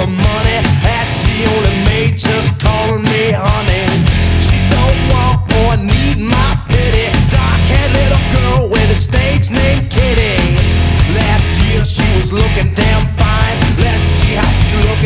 the money that she only made just calling me honey. She don't want or need my pity. Dark-haired little girl with a stage named Kitty. Last year she was looking damn fine. Let's see how she's looking